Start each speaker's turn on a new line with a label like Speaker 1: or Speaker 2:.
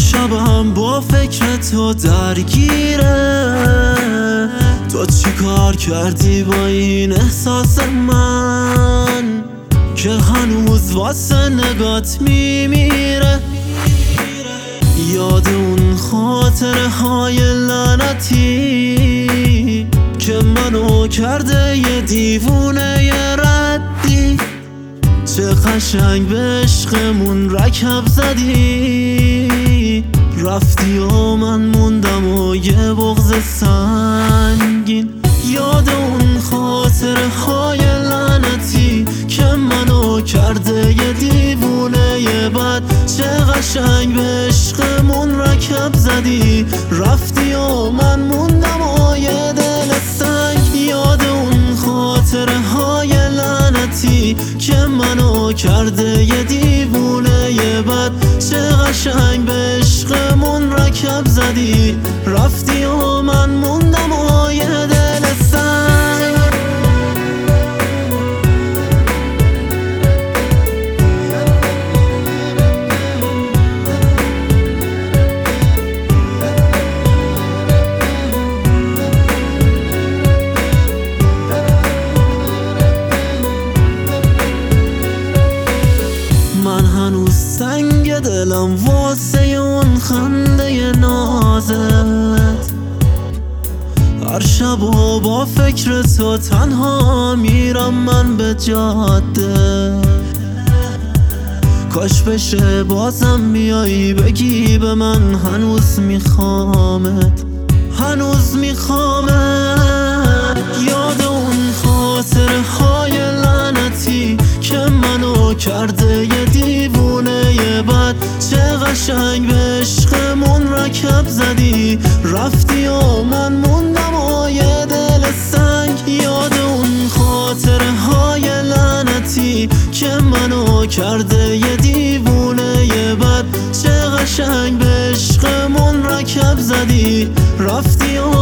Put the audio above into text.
Speaker 1: شبم با فکر تو درگیره. تو چی کار کردی با این احساس من که هنوز واسه نگات میمیره؟ یاد اون خاطره های لعنتی که منو کرده یه دیوونه یه ردی. چه قشنگ به عشقمون رکب زدی، رفتی و من موندم و یه بغض سنگین. یاد اون خاطره های لعنتی که منو کرده یه دیوونه یه بد. چه قشنگ به عشقمون رکب زدی، رفتی و من موندم و یه دل سنگ. یاد اون خاطره های لعنتی که منو کرده یه دیوونه یه بد. چه قشنگ به عشقمون رکب زدی، رفتی و من موندم و یه دل سنگ. من هنوز سنگ دلم واسه اون خنده نازت. هر شب و با فکر تو تنها میرم من به جاده. کاش بشه بازم بیایی بگی به من هنوز میخوامت، هنوز میخوامت. یاد اون خاطره های لعنتی که منو کرده یه دیوونه یه بد. چه قشنگ به عشقمون رکب زدی، رفتی و من موندم و یه دل سنگ. یاد اون خاطره های لعنتی که منو کرده یه دیوونه یه بد. چه قشنگ به عشقمون رکب زدی، رفتی و